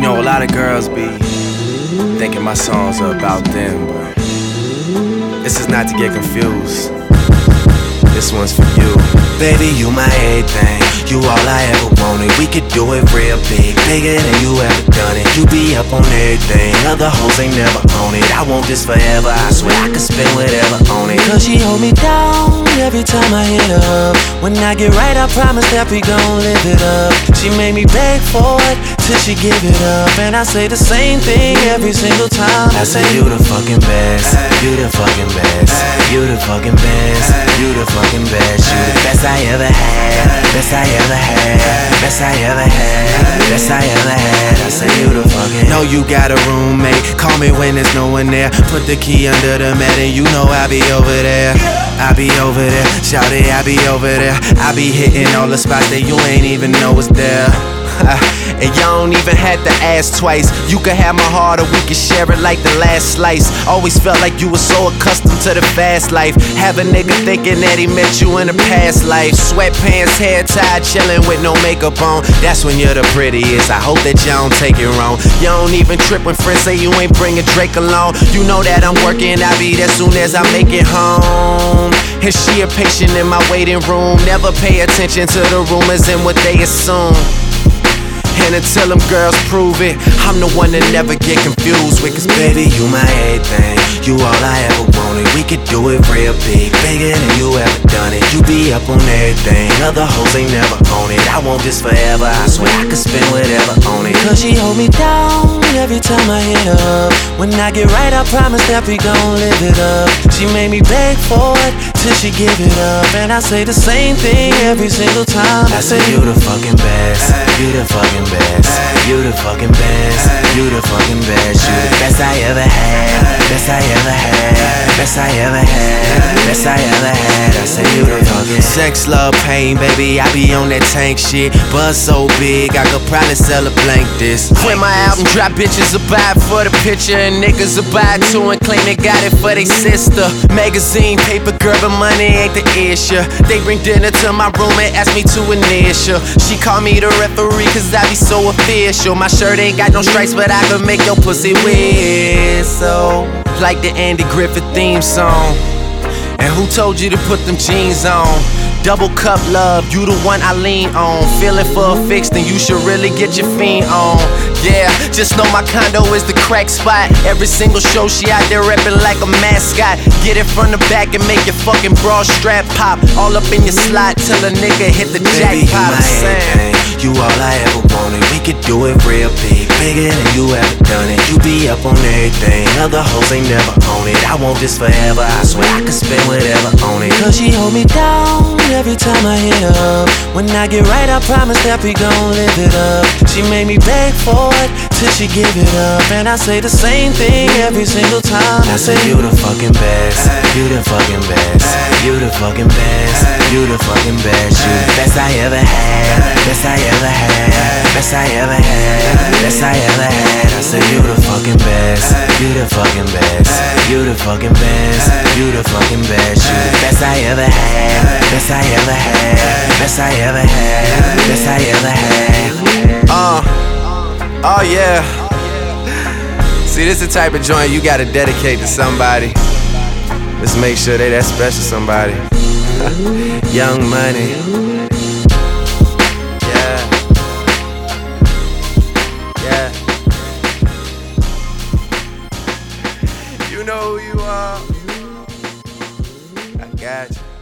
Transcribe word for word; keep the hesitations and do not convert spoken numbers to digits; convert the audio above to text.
know, a lot of girls be thinking my songs are about them, but this is not to get confused. This one's for you. Baby, you my everything, you all I ever wanted. We could do it real big, bigger than you ever done it. You be up on everything, other hoes ain't never on it. I want this forever, I swear I could spend whatever on it. Cause she hold me down every time I hit her up. When I get right, I promise that we gon' live it up. She made me beg for it till she give it up, and I say the same thing every single time. I say you the fucking best, you the fucking best, you the fucking best, you the fucking best, you the best I ever had, best I ever had, best I ever had, best I ever had. I say you the fucking. Know you got a roommate, call me when there's no one there. Put the key under the mat and you know I be over there. I be over there, shout it, I be over there. I be hitting all the spots that you ain't even know was there. And y'all don't even have to ask twice. You could have my heart or we could share it like the last slice. Always felt like you were so accustomed to the fast life. Have a nigga thinking that he met you in a past life. Sweatpants, hair tied, chilling with no makeup on. That's when you're the prettiest. I hope that y'all don't take it wrong. You don't even trip when friends say you ain't bringing Drake along. You know that I'm working, I be there soon as I make it home. And she a patient in my waiting room. Never pay attention to the rumors and what they assume. And until them girls prove it, I'm the one that never get confused with. Cause baby, you my everything, you all I ever wanted. We could do it real big, bigger than you ever done it. You be up on everything, other hoes ain't never on it. I want this forever, I swear I could spend whatever on it. Cause she hold me down every time I hit her up. When I get right, I promise that we gon' live it up. She made me beg for it till she give it up, and I say the same thing every single time. I say you the fucking best, you the fucking best, you the fucking best, you the fucking best, you the best I ever had, best I ever had, best I ever had, best I ever had. I say you the fucking sex, love, pain, baby, I be on that tank shit. Buzz so big, I could probably sell a blank this. When my album drop, bitches will buy it for the picture, and niggas will buy it too and claim they got it for they sister. Magazine, paper, girl, but money ain't the issue. They bring dinner to my room and ask me to initial. She call me the referee cause I be so official. My shirt ain't got no stripes, but I can make your pussy whistle like the Andy Griffith theme song. And who told you to put them jeans on? Double cup love, you the one I lean on. Feeling for a fix, then you should really get your fiend on. Yeah, just know my condo is the crack spot. Every single show she out there reppin' like a mascot. Get it from the back and make your fucking bra strap pop. All up in your slot till a nigga hit the baby, jackpot. You my everything, you all I ever wanted. We could do it real big, bigger than you ever done it. You be up on everything, other hoes ain't never on it. I want this forever, I swear I could spend whatever on it. Cause she hold me down every time I hit her up. When I get right, I promise that we gon' live it up. She made me beg for it till she give it up, and I say the same thing every single time. I say you the fucking best, you the fucking best, you the fucking best, you the fucking best, you the best I ever had, best I ever had, best I ever had, best I ever had. I say you the fucking best, you the fucking best, you the fucking best, you the fucking best, you the best I ever had, best I ever had, best I ever had, best I ever had. Uh, oh yeah. See, this the type of joint you gotta dedicate to somebody. Let's make sure they that special somebody. Young Money. Yeah. Yeah. You know who you are. I got you.